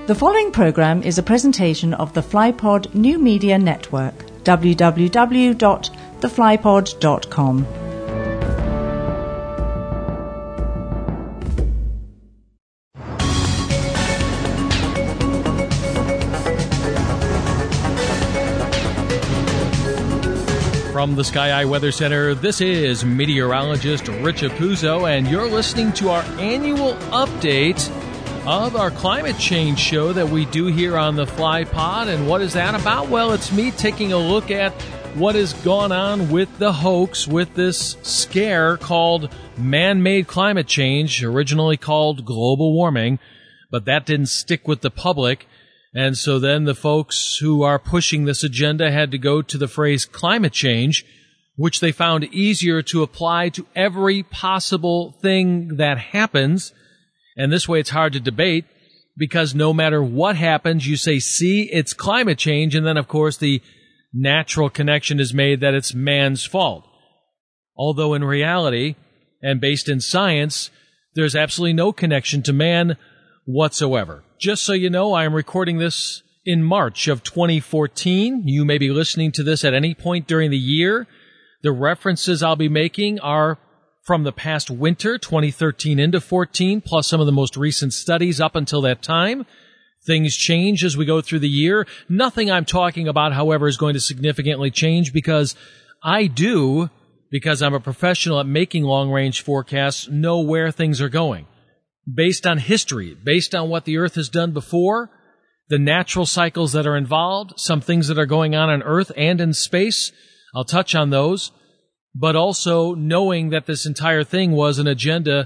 The following program is a presentation of the FlyPod New Media Network, www.theflypod.com. From the Sky Eye Weather Center, this is meteorologist Rich Apuzzo, and you're listening to our annual update of our climate change show that we do here on the FlyPod. And what is that about? Well, it's me taking a look at what has gone on with the hoax, with this scare called man-made climate change, originally called global warming, but that didn't stick with the public. And so then the folks who are pushing this agenda had to go to the phrase climate change, which they found easier to apply to every possible thing that happens. And this way it's hard to debate, because no matter what happens, you say, see, it's climate change. And then, of course, the natural connection is made that it's man's fault. Although in reality, and based in science, there's absolutely no connection to man whatsoever. Just so you know, I am recording this in March of 2014. You may be listening to this at any point during the year. The references I'll be making are from the past winter, 2013 into 14, plus some of the most recent studies up until that time. Things change as we go through the year. Nothing I'm talking about, however, is going to significantly change, because I'm a professional at making long-range forecasts, know where things are going. Based on history, based on what the Earth has done before, the natural cycles that are involved, some things that are going on Earth and in space. I'll touch on those. But also knowing that this entire thing was an agenda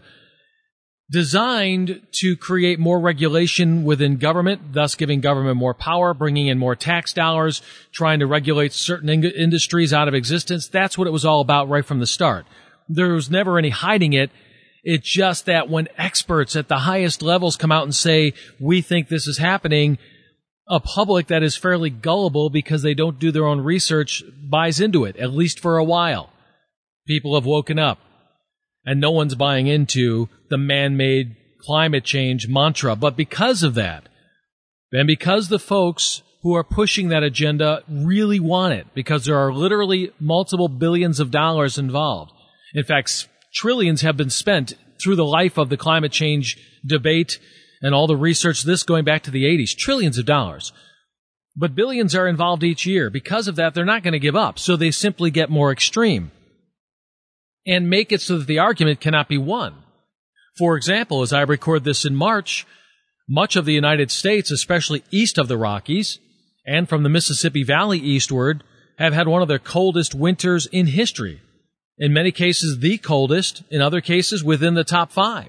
designed to create more regulation within government, thus giving government more power, bringing in more tax dollars, trying to regulate certain industries out of existence. That's what it was all about right from the start. There was never any hiding it. It's just that when experts at the highest levels come out and say, we think this is happening, a public that is fairly gullible because they don't do their own research buys into it, at least for a while. People have woken up, and no one's buying into the man-made climate change mantra. But because of that, and because the folks who are pushing that agenda really want it, because there are literally multiple billions of dollars involved. In fact, trillions have been spent through the life of the climate change debate and all the research, this going back to the 80s, trillions of dollars. But billions are involved each year. Because of that, they're not going to give up, so they simply get more extreme and make it so that the argument cannot be won. For example, as I record this in March, much of the United States, especially east of the Rockies and from the Mississippi Valley eastward, have had one of their coldest winters in history. In many cases, the coldest, in other cases, within the top 5.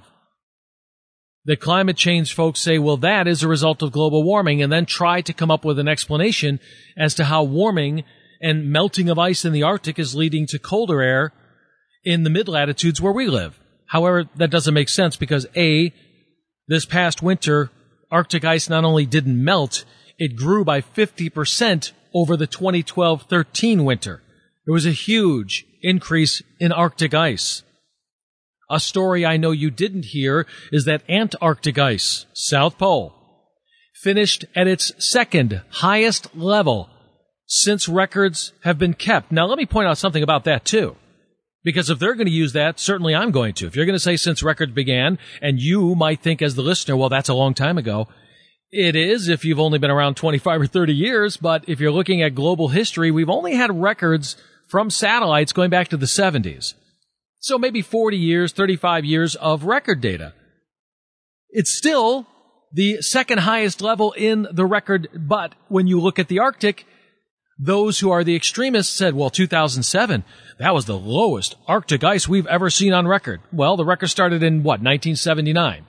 The climate change folks say, well, that is a result of global warming, and then try to come up with an explanation as to how warming and melting of ice in the Arctic is leading to colder air in the mid-latitudes where we live. However, that doesn't make sense because, A, this past winter, Arctic ice not only didn't melt, it grew by 50% over the 2012-13 winter. There was a huge increase in Arctic ice. A story I know you didn't hear is that Antarctic ice, South Pole, finished at its second highest level since records have been kept. Now, let me point out something about that, too. Because if they're going to use that, certainly I'm going to. If you're going to say since records began, and you might think as the listener, well, that's a long time ago. It is if you've only been around 25 or 30 years, but if you're looking at global history, we've only had records from satellites going back to the 70s. So maybe 40 years, 35 years of record data. It's still the second highest level in the record, but when you look at the Arctic, those who are the extremists said, well, 2007, that was the lowest Arctic ice we've ever seen on record. Well, the record started in, 1979.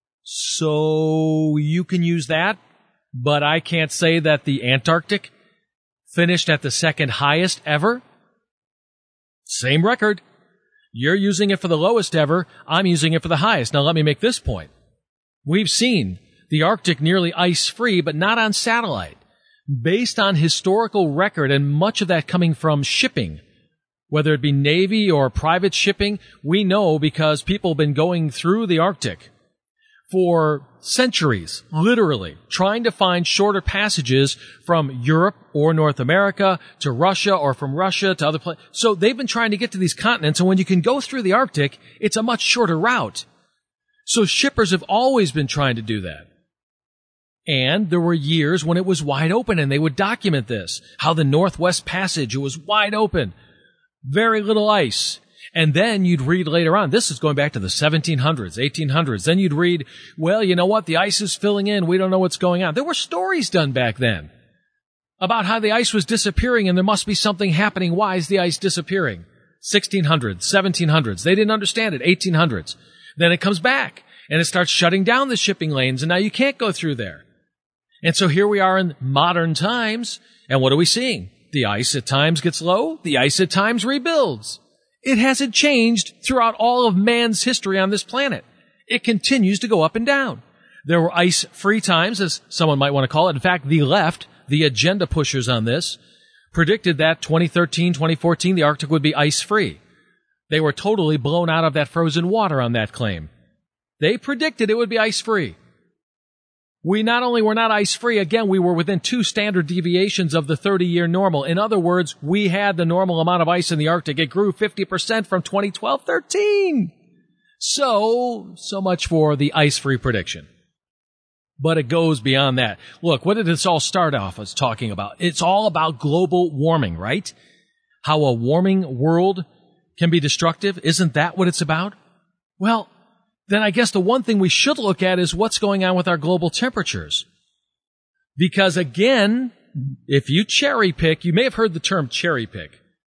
So you can use that, but I can't say that the Antarctic finished at the second highest ever. Same record. You're using it for the lowest ever. I'm using it for the highest. Now, let me make this point. We've seen the Arctic nearly ice-free, but not on satellite. Based on historical record, and much of that coming from shipping, whether it be Navy or private shipping, we know because people have been going through the Arctic for centuries, literally, trying to find shorter passages from Europe or North America to Russia or from Russia to other places. So they've been trying to get to these continents, and when you can go through the Arctic, it's a much shorter route. So shippers have always been trying to do that. And there were years when it was wide open, and they would document this, how the Northwest Passage, it was wide open, very little ice. And then you'd read later on, this is going back to the 1700s, 1800s. Then you'd read, well, you know what? The ice is filling in. We don't know what's going on. There were stories done back then about how the ice was disappearing and there must be something happening. Why is the ice disappearing? 1600s, 1700s. They didn't understand it. 1800s. Then it comes back and it starts shutting down the shipping lanes and now you can't go through there. And so here we are in modern times. And what are we seeing? The ice at times gets low. The ice at times rebuilds. It hasn't changed throughout all of man's history on this planet. It continues to go up and down. There were ice-free times, as someone might want to call it. In fact, the left, the agenda pushers on this, predicted that 2013, 2014, the Arctic would be ice-free. They were totally blown out of that frozen water on that claim. They predicted it would be ice-free. We not only were not ice-free, again, we were within 2 standard deviations of the 30-year normal. In other words, we had the normal amount of ice in the Arctic. It grew 50% from 2012-13. So much for the ice-free prediction. But it goes beyond that. Look, what did this all start off as talking about? It's all about global warming, right? How a warming world can be destructive. Isn't that what it's about? Well, then I guess the one thing we should look at is what's going on with our global temperatures. Because again, if you cherry pick, you may have heard the term cherry pick.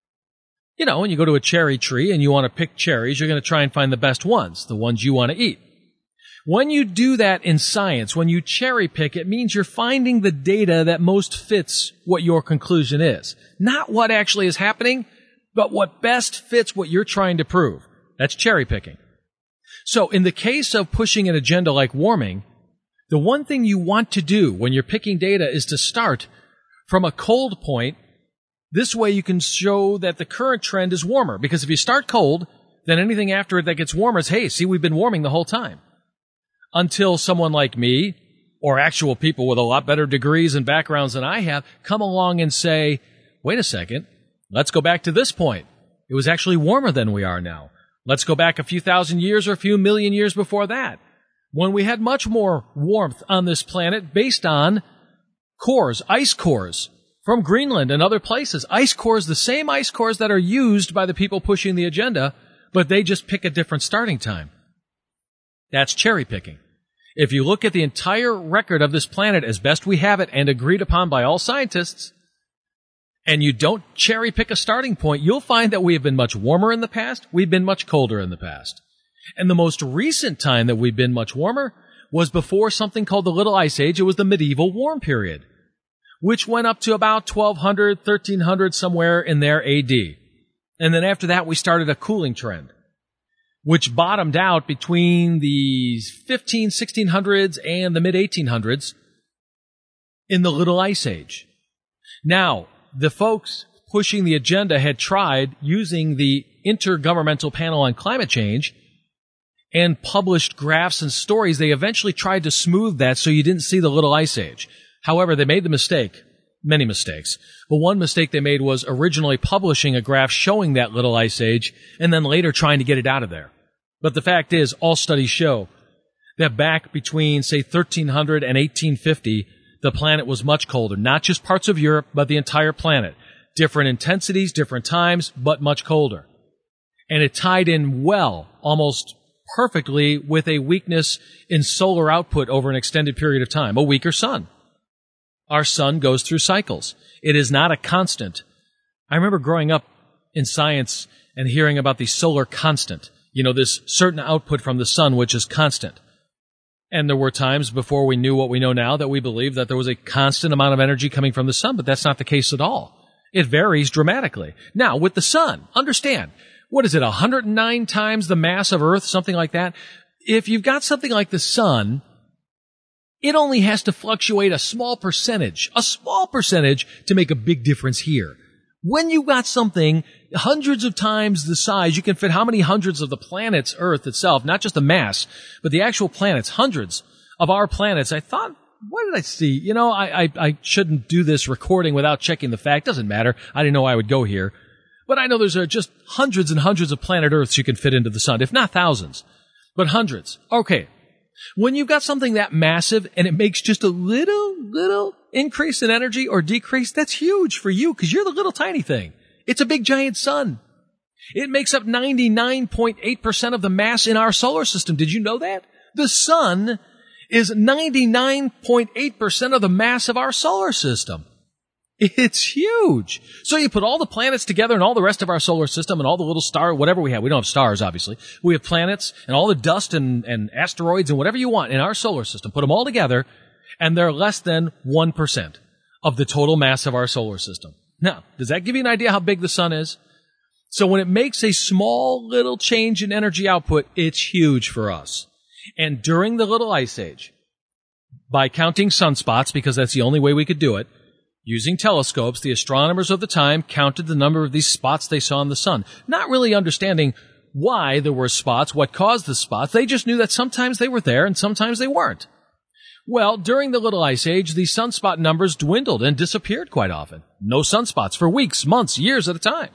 You know, when you go to a cherry tree and you want to pick cherries, you're going to try and find the best ones, the ones you want to eat. When you do that in science, when you cherry pick, it means you're finding the data that most fits what your conclusion is. Not what actually is happening, but what best fits what you're trying to prove. That's cherry picking. So in the case of pushing an agenda like warming, the one thing you want to do when you're picking data is to start from a cold point. This way you can show that the current trend is warmer. Because if you start cold, then anything after it that gets warmer is, hey, see, we've been warming the whole time. Until someone like me, or actual people with a lot better degrees and backgrounds than I have, come along and say, wait a second, let's go back to this point. It was actually warmer than we are now. Let's go back a few thousand years or a few million years before that, when we had much more warmth on this planet based on cores, ice cores, from Greenland and other places. Ice cores, the same ice cores that are used by the people pushing the agenda, but they just pick a different starting time. That's cherry picking. If you look at the entire record of this planet as best we have it and agreed upon by all scientists, and you don't cherry pick a starting point, you'll find that we have been much warmer in the past, we've been much colder in the past. And the most recent time that we've been much warmer was before something called the Little Ice Age. It was the medieval warm period, which went up to about 1200, 1300, somewhere in there AD. And then after that, we started a cooling trend, which bottomed out between the 1600s and the mid-1800s in the Little Ice Age. Now, the folks pushing the agenda had tried using the Intergovernmental Panel on Climate Change and published graphs and stories. They eventually tried to smooth that so you didn't see the Little Ice Age. However, they made the mistake, many mistakes. But one mistake they made was originally publishing a graph showing that Little Ice Age and then later trying to get it out of there. But the fact is, all studies show that back between, say, 1300 and 1850, the planet was much colder. Not just parts of Europe, but the entire planet. Different intensities, different times, but much colder. And it tied in well, almost perfectly, with a weakness in solar output over an extended period of time, a weaker sun. Our sun goes through cycles. It is not a constant. I remember growing up in science and hearing about the solar constant. You know, this certain output from the sun which is constant. And there were times before we knew what we know now that we believed that there was a constant amount of energy coming from the sun, but that's not the case at all. It varies dramatically. Now, with the sun, understand, what is it, 109 times the mass of Earth, something like that? If you've got something like the sun, it only has to fluctuate a small percentage to make a big difference here. When you got something hundreds of times the size, you can fit how many hundreds of the planet's Earth itself, not just the mass, but the actual planets, hundreds of our planets. I thought, what did I see? I shouldn't do this recording without checking the fact. Doesn't matter. I didn't know I would go here. But I know there's just hundreds and hundreds of planet Earths you can fit into the sun, if not thousands, but hundreds. Okay. When you've got something that massive and it makes just a little increase in energy or decrease, that's huge for you because you're the little tiny thing. It's a big giant sun. It makes up 99.8% of the mass in our solar system. Did you know that? The sun is 99.8% of the mass of our solar system. It's huge. So you put all the planets together and all the rest of our solar system and all the little stars, whatever we have. We don't have stars, obviously. We have planets and all the dust and asteroids and whatever you want in our solar system. Put them all together and they're less than 1% of the total mass of our solar system. Now, does that give you an idea how big the sun is? So when it makes a small little change in energy output, it's huge for us. And during the Little Ice Age, by counting sunspots, because that's the only way we could do it, using telescopes, the astronomers of the time counted the number of these spots they saw in the sun, not really understanding why there were spots, what caused the spots. They just knew that sometimes they were there and sometimes they weren't. Well, during the Little Ice Age, the sunspot numbers dwindled and disappeared quite often. No sunspots for weeks, months, years at a time.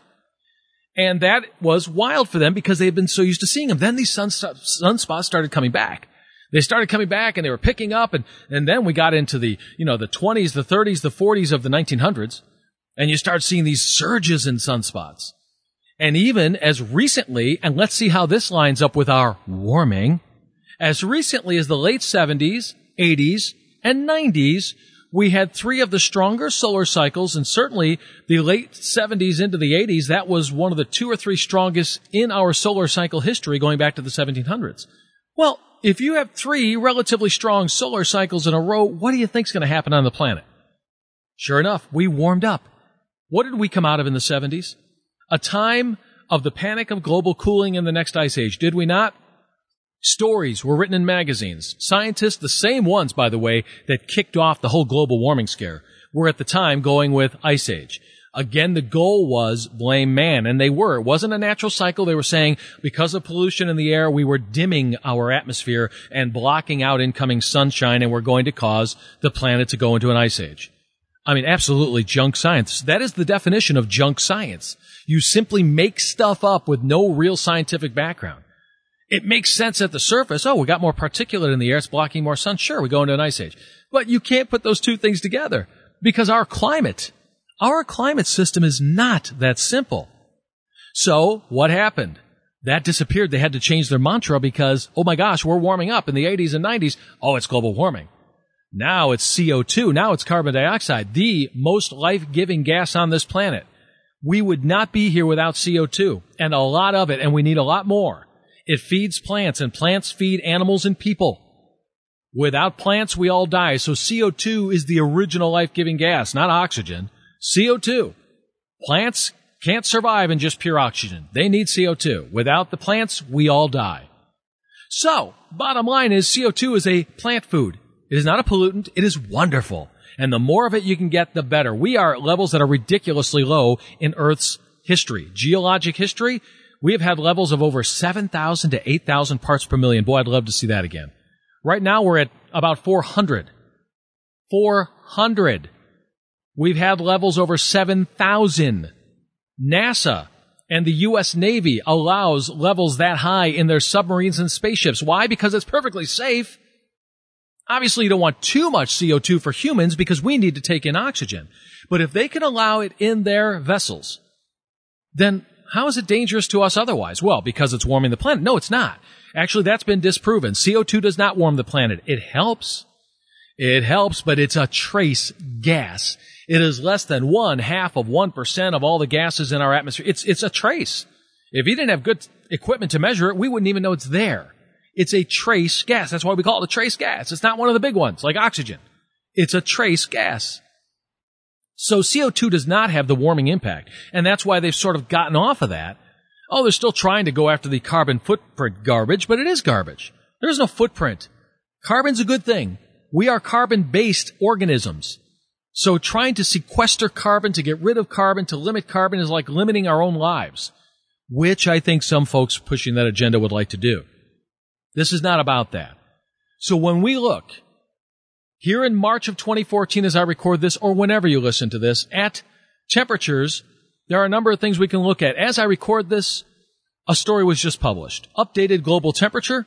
And that was wild for them because they had been so used to seeing them. Then these sunspots started coming back. They started coming back and they were picking up and then we got into the 20s, the 30s, the 40s of the 1900s and you start seeing these surges in sunspots. And even as recently, and let's see how this lines up with our warming, as recently as the late 70s, 80s, and 90s, we had 3 of the stronger solar cycles and certainly the late 70s into the 80s, that was one of the 2 or 3 strongest in our solar cycle history going back to the 1700s. Well, if you have 3 relatively strong solar cycles in a row, what do you think is going to happen on the planet? Sure enough, we warmed up. What did we come out of in the 70s? A time of the panic of global cooling in the next ice age, did we not? Stories were written in magazines. Scientists, the same ones, by the way, that kicked off the whole global warming scare, were at the time going with ice age. Again, the goal was blame man, and they were. It wasn't a natural cycle. They were saying because of pollution in the air, we were dimming our atmosphere and blocking out incoming sunshine, and we're going to cause the planet to go into an ice age. I mean, absolutely junk science. That is the definition of junk science. You simply make stuff up with no real scientific background. It makes sense at the surface. Oh, we got more particulate in the air. It's blocking more sun. Sure, we go into an ice age. But you can't put those two things together because our climate system is not that simple. So what happened? That disappeared. They had to change their mantra because, oh my gosh, we're warming up in the 80s and 90s. Oh, it's global warming. Now it's CO2. Now it's carbon dioxide, the most life-giving gas on this planet. We would not be here without CO2 and a lot of it, and we need a lot more. It feeds plants, and plants feed animals and people. Without plants, we all die. So CO2 is the original life-giving gas, not oxygen. CO2. Plants can't survive in just pure oxygen. They need CO2. Without the plants, we all die. So, bottom line is CO2 is a plant food. It is not a pollutant. It is wonderful. And the more of it you can get, the better. We are at levels that are ridiculously low in Earth's history. Geologic history, we have had levels of over 7,000 to 8,000 parts per million. Boy, I'd love to see that again. Right now, we're at about 400. 400. We've had levels over 7,000. NASA and the U.S. Navy allows levels that high in their submarines and spaceships. Why? Because it's perfectly safe. Obviously, you don't want too much CO2 for humans because we need to take in oxygen. But if they can allow it in their vessels, then how is it dangerous to us otherwise? Well, because it's warming the planet. No, it's not. Actually, that's been disproven. CO2 does not warm the planet. It helps. It helps, but it's a trace gas. It is less than 0.5% of all the gases in our atmosphere. It's a trace. If you didn't have good equipment to measure it, we wouldn't even know it's there. It's a trace gas. That's why we call it a trace gas. It's not one of the big ones, like oxygen. It's a trace gas. So CO2 does not have the warming impact, and that's why they've sort of gotten off of that. Oh, they're still trying to go after the carbon footprint garbage, but it is garbage. There is no footprint. Carbon's a good thing. We are carbon-based organisms. So trying to sequester carbon, to get rid of carbon, to limit carbon is like limiting our own lives, which I think some folks pushing that agenda would like to do. This is not about that. So when we look here in March of 2014 as I record this, or whenever you listen to this, at temperatures, there are a number of things we can look at. As I record this, a story was just published. Updated global temperature,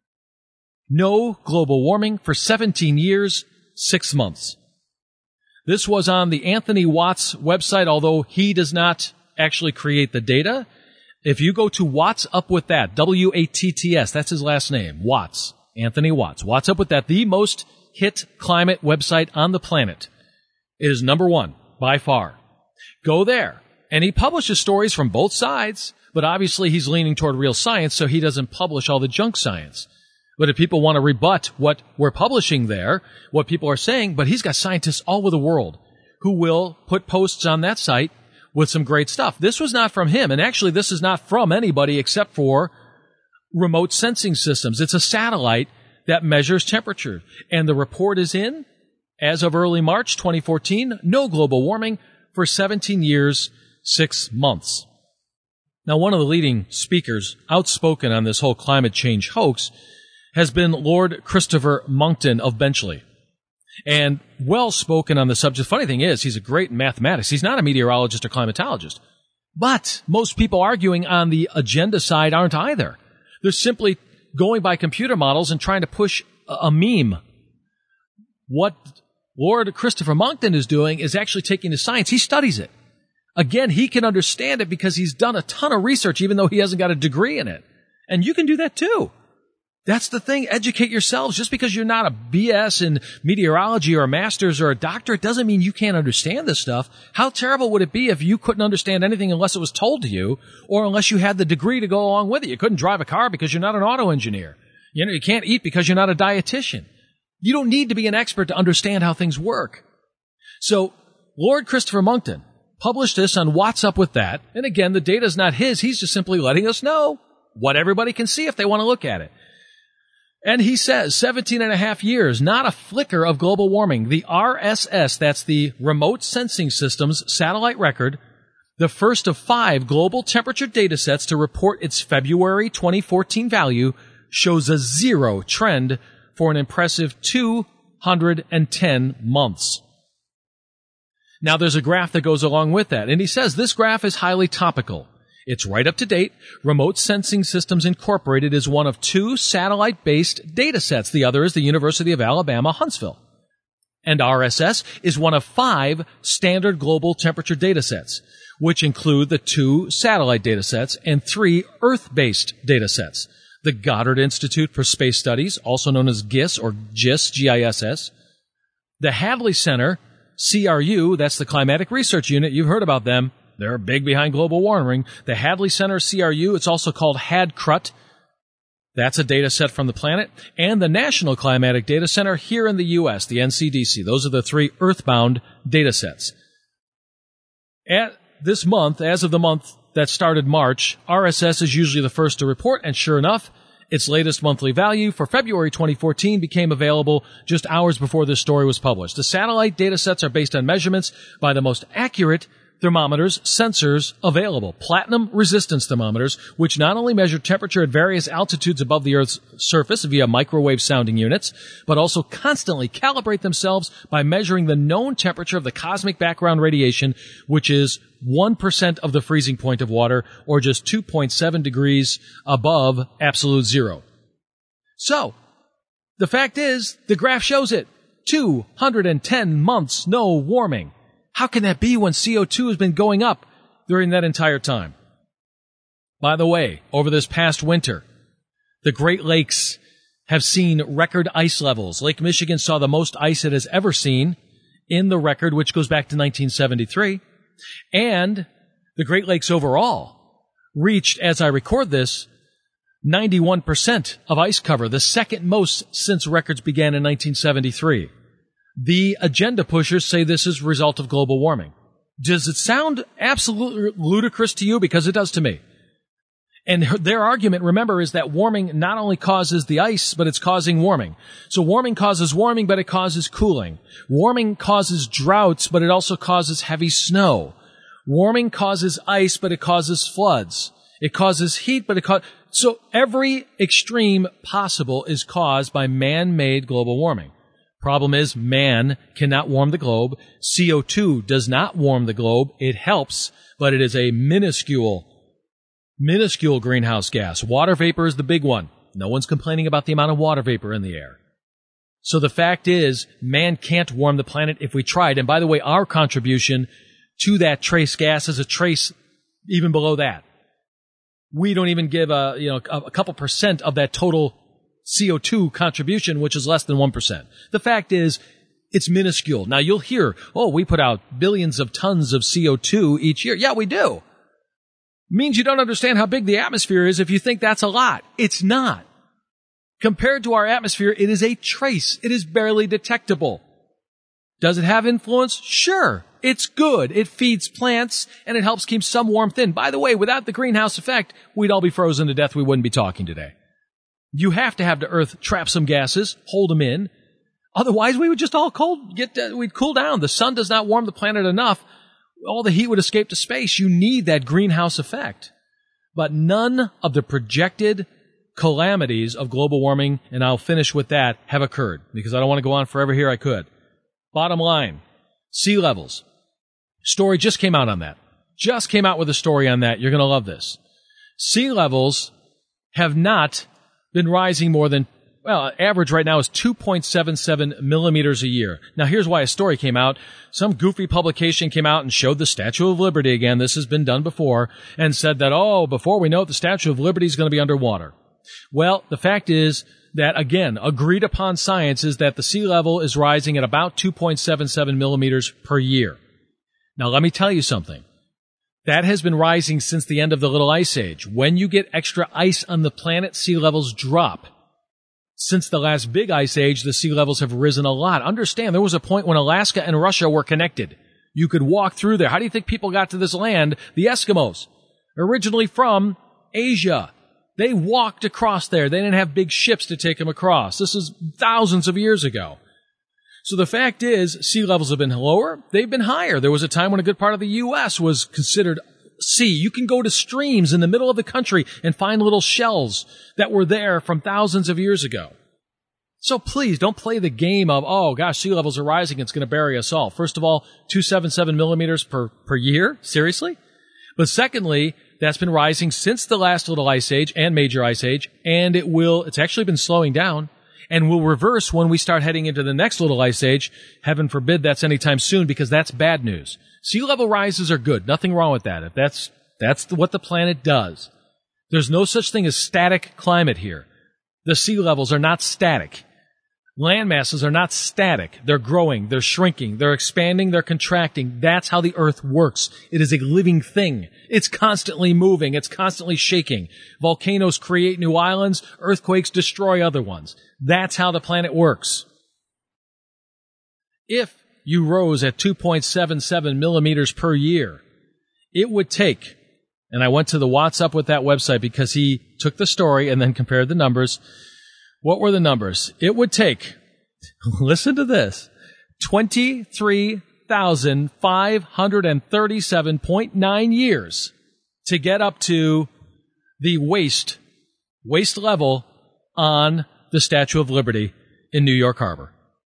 no global warming for 17 years, 6 months. This was on the Anthony Watts website, although he does not actually create the data. If you go to Watts Up With That, W-A-T-T-S, that's his last name, Watts, Anthony Watts. Watts Up With That, the most hit climate website on the planet. It is number one, by far. Go there. And he publishes stories from both sides, but obviously he's leaning toward real science, so he doesn't publish all the junk science. But if people want to rebut what we're publishing there, what people are saying, but he's got scientists all over the world who will put posts on that site with some great stuff. This was not from him, and actually this is not from anybody except for remote sensing systems. It's a satellite that measures temperature. And the report is in, as of early March 2014, no global warming for 17 years, 6 months. Now, one of the leading speakers outspoken on this whole climate change hoax has been Lord Christopher Monckton of Benchley. And well-spoken on the subject. Funny thing is, he's a great in mathematics. He's not a meteorologist or climatologist. But most people arguing on the agenda side aren't either. They're simply going by computer models and trying to push a meme. What Lord Christopher Monckton is doing is actually taking the science. He studies it. Again, he can understand it because he's done a ton of research, even though he hasn't got a degree in it. And you can do that too. That's the thing. Educate yourselves. Just because you're not a BS in meteorology or a master's or a doctorate doesn't mean you can't understand this stuff. How terrible would it be if you couldn't understand anything unless it was told to you or unless you had the degree to go along with it? You couldn't drive a car because you're not an auto engineer. You know, you can't eat because you're not a dietitian. You don't need to be an expert to understand how things work. So Lord Christopher Monckton published this on What's Up With That. And again, the data's not his. He's just simply letting us know what everybody can see if they want to look at it. And he says 17 and a half years, not a flicker of global warming. The RSS, that's the Remote Sensing Systems satellite record, the first of 5 global temperature data sets to report its February 2014 value, shows a 0 trend for an impressive 210 months. Now there's a graph that goes along with that, and he says this graph is highly topical. It's right up to date. Remote Sensing Systems Incorporated is one of 2 satellite-based data sets. The other is the University of Alabama, Huntsville. And RSS is one of 5 standard global temperature data sets, which include the 2 satellite data sets and 3 Earth-based data sets. The Goddard Institute for Space Studies, also known as GISS or GISS, G-I-S-S. The Hadley Center, CRU, that's the Climatic Research Unit. You've heard about them. They're big behind global warming. The Hadley Center, CRU, it's also called HADCRUT. That's a data set from the planet. And the National Climatic Data Center here in the U.S., the NCDC. Those are the 3 Earthbound data sets. At this month, as of the month that started March, RSS is usually the first to report, and sure enough, its latest monthly value for February 2014 became available just hours before this story was published. The satellite data sets are based on measurements by the most accurate thermometers, sensors available. Platinum resistance thermometers, which not only measure temperature at various altitudes above the Earth's surface via microwave sounding units, but also constantly calibrate themselves by measuring the known temperature of the cosmic background radiation, which is 1% of the freezing point of water, or just 2.7 degrees above absolute zero. So, the fact is, the graph shows it. 210 months, no warming. How can that be when CO2 has been going up during that entire time? By the way, over this past winter, the Great Lakes have seen record ice levels. Lake Michigan saw the most ice it has ever seen in the record, which goes back to 1973. And the Great Lakes overall reached, as I record this, 91% of ice cover, the second most since records began in 1973. The agenda pushers say this is a result of global warming. Does it sound absolutely ludicrous to you? Because it does to me. And their argument, remember, is that warming not only causes the ice, but it's causing warming. So warming causes warming, but it causes cooling. Warming causes droughts, but it also causes heavy snow. Warming causes ice, but it causes floods. It causes heat, but so every extreme possible is caused by man-made global warming. Problem is, man cannot warm the globe. CO2 does not warm the globe. It helps, but it is a minuscule greenhouse gas. Water vapor is the big one. No one's complaining about the amount of water vapor in the air. So the fact is, man can't warm the planet if we tried. And by the way, our contribution to that trace gas is a trace even below that. We don't even give a couple percent of that total CO2 contribution, which is less than 1%. The fact is, it's minuscule. Now you'll hear, we put out billions of tons of CO2 each year. Yeah, we do. Means you don't understand how big the atmosphere is if you think that's a lot. It's not. Compared to our atmosphere, it is a trace. It is barely detectable. Does it have influence? Sure. It's good. It feeds plants, and it helps keep some warmth in. By the way, without the greenhouse effect, we'd all be frozen to death. We wouldn't be talking today. You have to have the Earth trap some gases, hold them in. Otherwise, we would just all we'd cool down. The sun does not warm the planet enough. All the heat would escape to space. You need that greenhouse effect. But none of the projected calamities of global warming, and I'll finish with that, have occurred. Because I don't want to go on forever here. I could. Bottom line, sea levels. Story just came out on that. Just came out with a story on that. You're going to love this. Sea levels have not been rising more than, average right now is 2.77 millimeters a year. Now, here's why a story came out. Some goofy publication came out and showed the Statue of Liberty again. This has been done before, and said that, before we know it, the Statue of Liberty is going to be underwater. Well, the fact is that, again, agreed upon science is that the sea level is rising at about 2.77 millimeters per year. Now, let me tell you something. That has been rising since the end of the Little Ice Age. When you get extra ice on the planet, sea levels drop. Since the last big ice age, the sea levels have risen a lot. Understand, there was a point when Alaska and Russia were connected. You could walk through there. How do you think people got to this land? The Eskimos, originally from Asia. They walked across there. They didn't have big ships to take them across. This is thousands of years ago. So the fact is, sea levels have been lower. They've been higher. There was a time when a good part of the U.S. was considered sea. You can go to streams in the middle of the country and find little shells that were there from thousands of years ago. So please don't play the game of, sea levels are rising, it's going to bury us all. First of all, 277 millimeters per year? Seriously? But secondly, that's been rising since the last Little Ice Age and Major Ice Age, and it's actually been slowing down, and will reverse when we start heading into the next Little Ice Age. Heaven forbid that's anytime soon, because that's bad news. Sea level rises are good. Nothing wrong with that. If that's what the planet does. There's no such thing as static climate here. The sea levels are not static. Land masses are not static. They're growing, they're shrinking, they're expanding, they're contracting. That's how the Earth works. It is a living thing. It's constantly moving. It's constantly shaking. Volcanoes create new islands. Earthquakes destroy other ones. That's how the planet works. If you rose at 2.77 millimeters per year, it would take, and I went to the What's Up With That website because he took the story and then compared the numbers. What were the numbers? It would take, listen to this, 23,537.9 years to get up to the waist level on the Statue of Liberty in New York Harbor.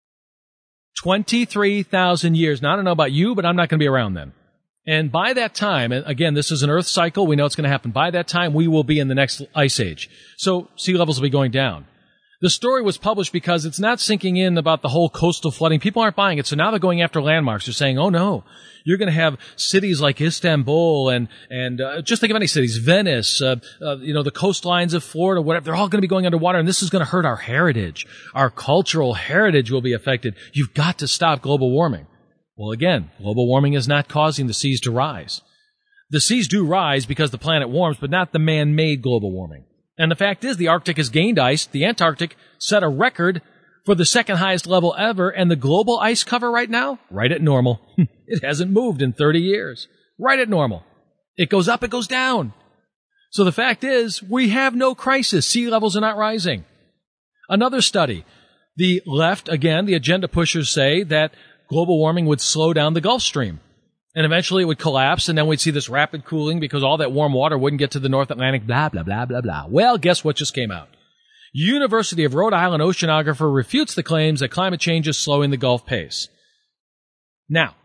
23,000 years. Now, I don't know about you, but I'm not going to be around then. And by that time, and again, this is an Earth cycle. We know it's going to happen. By that time, we will be in the next ice age. So sea levels will be going down. The story was published because it's not sinking in about the whole coastal flooding. People aren't buying it, so now they're going after landmarks. They're saying, oh no, you're going to have cities like Istanbul and just think of any cities, Venice, the coastlines of Florida, whatever. They're all going to be going underwater, and this is going to hurt our heritage. Our cultural heritage will be affected. You've got to stop global warming. Well, again, global warming is not causing the seas to rise. The seas do rise because the planet warms, but not the man-made global warming. And the fact is, the Arctic has gained ice. The Antarctic set a record for the second highest level ever, and the global ice cover right now, right at normal. It hasn't moved in 30 years. Right at normal. It goes up, it goes down. So the fact is, we have no crisis. Sea levels are not rising. Another study. The left, again, the agenda pushers say that global warming would slow down the Gulf Stream. And eventually it would collapse, and then we'd see this rapid cooling because all that warm water wouldn't get to the North Atlantic, blah, blah, blah, blah, blah. Well, guess what just came out? University of Rhode Island oceanographer refutes the claims that climate change is slowing the Gulf pace. Now,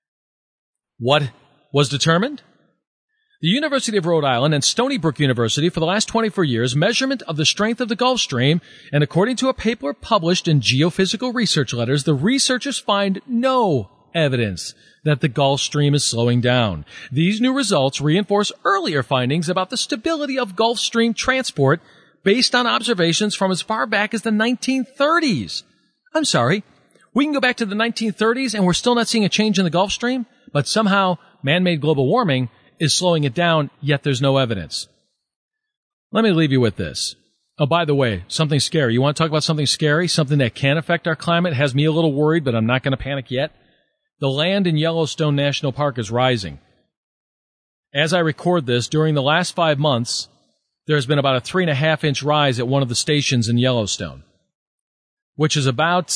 what was determined? The University of Rhode Island and Stony Brook University for the last 24 years measurement of the strength of the Gulf Stream, and according to a paper published in Geophysical Research Letters, the researchers find no evidence that the Gulf Stream is slowing down. These new results reinforce earlier findings about the stability of Gulf Stream transport based on observations from as far back as the 1930s. I'm sorry, we can go back to the 1930s and we're still not seeing a change in the Gulf Stream, but somehow man-made global warming is slowing it down, yet there's no evidence. Let me leave you with this. Oh, by the way, something scary. You want to talk about something scary? Something that can affect our climate? Has me a little worried, but I'm not going to panic yet. The land in Yellowstone National Park is rising. As I record this, during the last 5 months, there's been about a 3.5-inch rise at one of the stations in Yellowstone, which is about,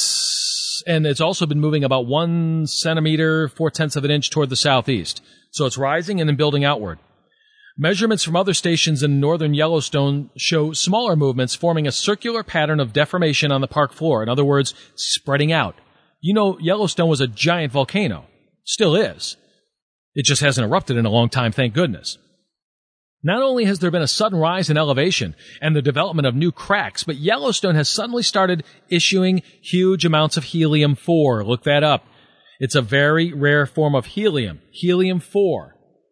and it's also been moving about 1 centimeter, 0.4 of an inch toward the southeast. So it's rising and then building outward. Measurements from other stations in northern Yellowstone show smaller movements forming a circular pattern of deformation on the park floor. In other words, spreading out. You know, Yellowstone was a giant volcano. Still is. It just hasn't erupted in a long time, thank goodness. Not only has there been a sudden rise in elevation and the development of new cracks, but Yellowstone has suddenly started issuing huge amounts of helium-4. Look that up. It's a very rare form of helium, helium-4.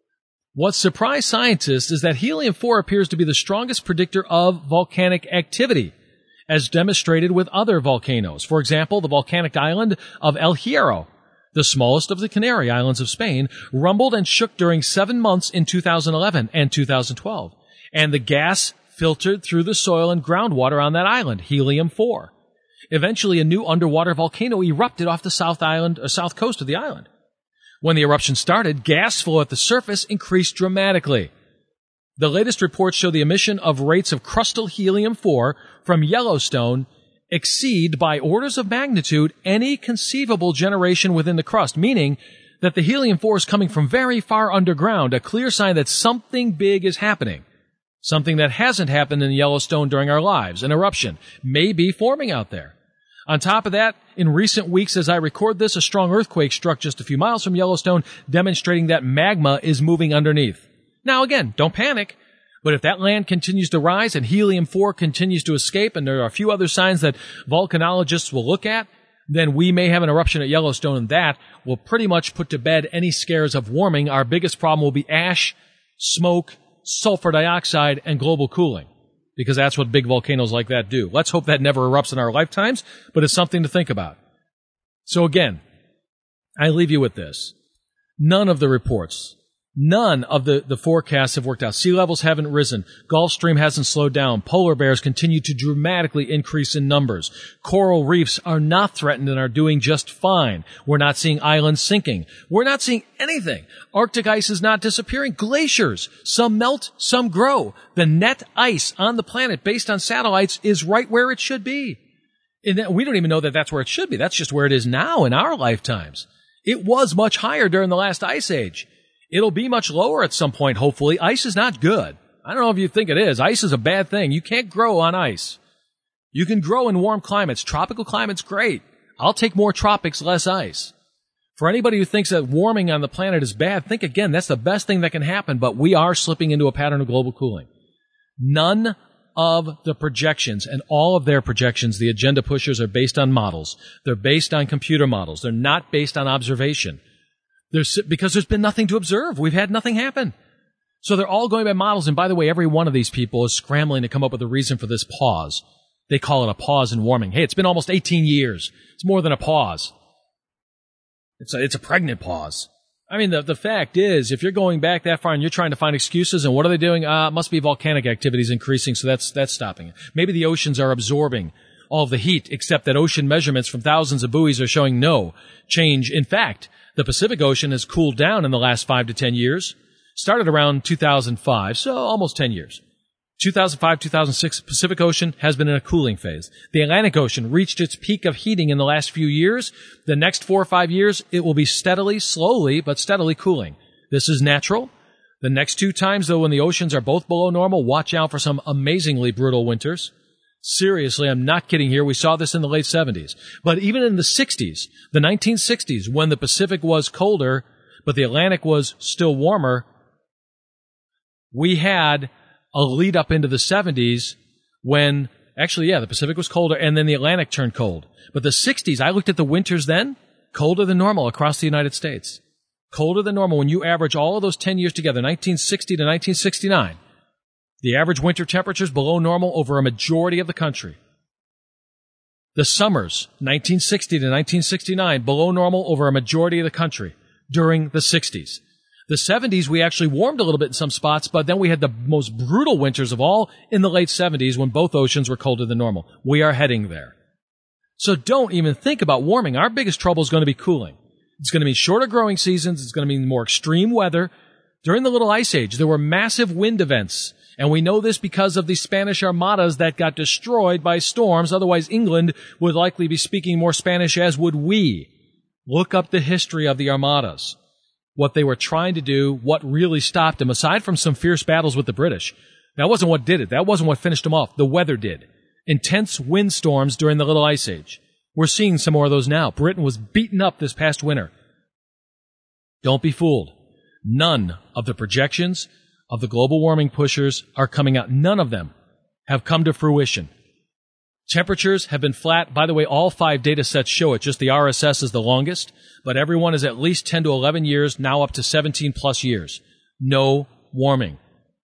What surprised scientists is that helium-4 appears to be the strongest predictor of volcanic activity, as demonstrated with other volcanoes. For example, the volcanic island of El Hierro, the smallest of the Canary Islands of Spain, rumbled and shook during 7 months in 2011 and 2012. And the gas filtered through the soil and groundwater on that island, helium-4. Eventually, a new underwater volcano erupted off the south coast of the island. When the eruption started, gas flow at the surface increased dramatically. The latest reports show the emission of rates of crustal helium-4 from Yellowstone exceed by orders of magnitude any conceivable generation within the crust, meaning that the helium-4 is coming from very far underground, a clear sign that something big is happening. Something that hasn't happened in Yellowstone during our lives, an eruption, may be forming out there. On top of that, in recent weeks as I record this, a strong earthquake struck just a few miles from Yellowstone, demonstrating that magma is moving underneath. Now again, don't panic, but if that land continues to rise and helium-4 continues to escape, and there are a few other signs that volcanologists will look at, then we may have an eruption at Yellowstone, and that will pretty much put to bed any scares of warming. Our biggest problem will be ash, smoke, sulfur dioxide, and global cooling, because that's what big volcanoes like that do. Let's hope that never erupts in our lifetimes, but it's something to think about. So again, I leave you with this. None of the reports, none of the forecasts have worked out. Sea levels haven't risen. Gulf Stream hasn't slowed down. Polar bears continue to dramatically increase in numbers. Coral reefs are not threatened and are doing just fine. We're not seeing islands sinking. We're not seeing anything. Arctic ice is not disappearing. Glaciers, some melt, some grow. The net ice on the planet based on satellites is right where it should be. And we don't even know that that's where it should be. That's just where it is now in our lifetimes. It was much higher during the last ice age. It'll be much lower at some point, hopefully. Ice is not good. I don't know if you think it is. Ice is a bad thing. You can't grow on ice. You can grow in warm climates. Tropical climate's great. I'll take more tropics, less ice. For anybody who thinks that warming on the planet is bad, think again. That's the best thing that can happen, but we are slipping into a pattern of global cooling. None of the projections, and all of their projections, the agenda pushers, are based on models. They're based on computer models. They're not based on observation. Because there's been nothing to observe. We've had nothing happen. So they're all going by models. And by the way, every one of these people is scrambling to come up with a reason for this pause. They call it a pause in warming. Hey, it's been almost 18 years. It's more than a pause. It's a pregnant pause. I mean, the fact is, if you're going back that far and you're trying to find excuses, and what are they doing? It must be volcanic activities increasing, so that's stopping it. Maybe the oceans are absorbing all of the heat, except that ocean measurements from thousands of buoys are showing no change. In fact, the Pacific Ocean has cooled down in the last 5 to 10 years. Started around 2005, so almost 10 years. 2005, 2006, Pacific Ocean has been in a cooling phase. The Atlantic Ocean reached its peak of heating in the last few years. The next 4 or 5 years, it will be slowly, but steadily cooling. This is natural. The next 2 times, though, when the oceans are both below normal, watch out for some amazingly brutal winters. Seriously, I'm not kidding here. We saw this in the late 70s. But even in the 60s, the 1960s, when the Pacific was colder, but the Atlantic was still warmer, we had a lead up into the 70s when, the Pacific was colder and then the Atlantic turned cold. But the 60s, I looked at the winters then, colder than normal across the United States. Colder than normal when you average all of those 10 years together, 1960 to 1969. The average winter temperatures below normal over a majority of the country. The summers, 1960 to 1969, below normal over a majority of the country during the 60s. The 70s, we actually warmed a little bit in some spots, but then we had the most brutal winters of all in the late 70s when both oceans were colder than normal. We are heading there. So don't even think about warming. Our biggest trouble is going to be cooling. It's going to be shorter growing seasons. It's going to mean more extreme weather. During the Little Ice Age, there were massive wind events. And we know this because of the Spanish armadas that got destroyed by storms. Otherwise, England would likely be speaking more Spanish, as would we. Look up the history of the armadas. What they were trying to do, what really stopped them, aside from some fierce battles with the British. That wasn't what did it. That wasn't what finished them off. The weather did. Intense windstorms during the Little Ice Age. We're seeing some more of those now. Britain was beaten up this past winter. Don't be fooled. None of the projections of the global warming pushers are coming out. None of them have come to fruition. Temperatures have been flat. By the way, all 5 data sets show it. Just the RSS is the longest, but everyone is at least 10 to 11 years, now up to 17 plus years. No warming.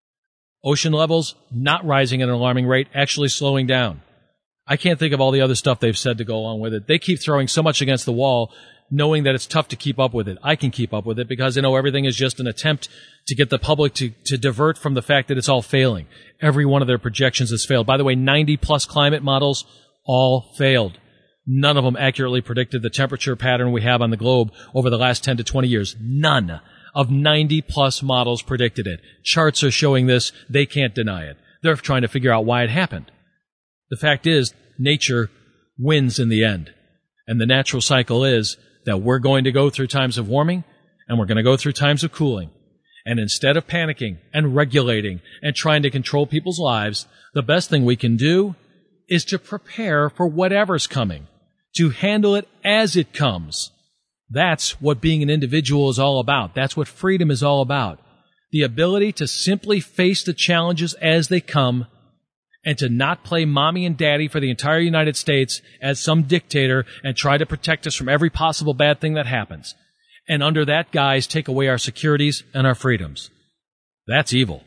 Ocean levels not rising at an alarming rate, actually slowing down. I can't think of all the other stuff they've said to go along with it. They keep throwing so much against the wall, knowing that it's tough to keep up with it. I can keep up with it because, everything is just an attempt to get the public to divert from the fact that it's all failing. Every one of their projections has failed. By the way, 90-plus climate models all failed. None of them accurately predicted the temperature pattern we have on the globe over the last 10 to 20 years. None of 90-plus models predicted it. Charts are showing this. They can't deny it. They're trying to figure out why it happened. The fact is, nature wins in the end. And the natural cycle is that we're going to go through times of warming and we're going to go through times of cooling. And instead of panicking and regulating and trying to control people's lives, the best thing we can do is to prepare for whatever's coming, to handle it as it comes. That's what being an individual is all about. That's what freedom is all about. The ability to simply face the challenges as they come and to not play mommy and daddy for the entire United States as some dictator and try to protect us from every possible bad thing that happens. And under that guise, take away our securities and our freedoms. That's evil.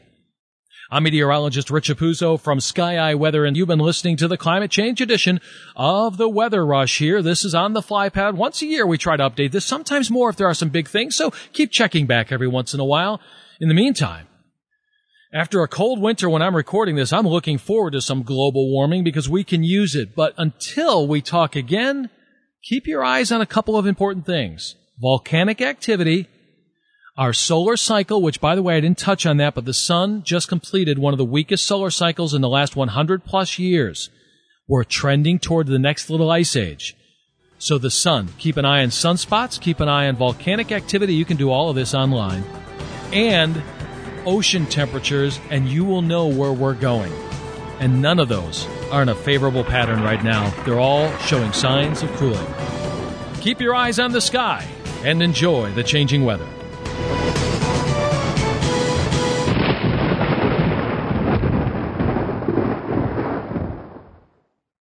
I'm meteorologist Rich Apuzzo from Sky Eye Weather, and you've been listening to the Climate Change edition of the Weather Rush here. This is on the FlyPad. Once a year we try to update this, sometimes more if there are some big things, so keep checking back every once in a while. In the meantime, after a cold winter when I'm recording this, I'm looking forward to some global warming because we can use it. But until we talk again, keep your eyes on a couple of important things. Volcanic activity, our solar cycle, which, by the way, I didn't touch on that, but the sun just completed one of the weakest solar cycles in the last 100-plus years. We're trending toward the next little ice age. So the sun, keep an eye on sunspots, keep an eye on volcanic activity. You can do all of this online. And ocean temperatures, and you will know where we're going. And none of those are in a favorable pattern right now. They're all showing signs of cooling. Keep your eyes on the sky and enjoy the changing weather.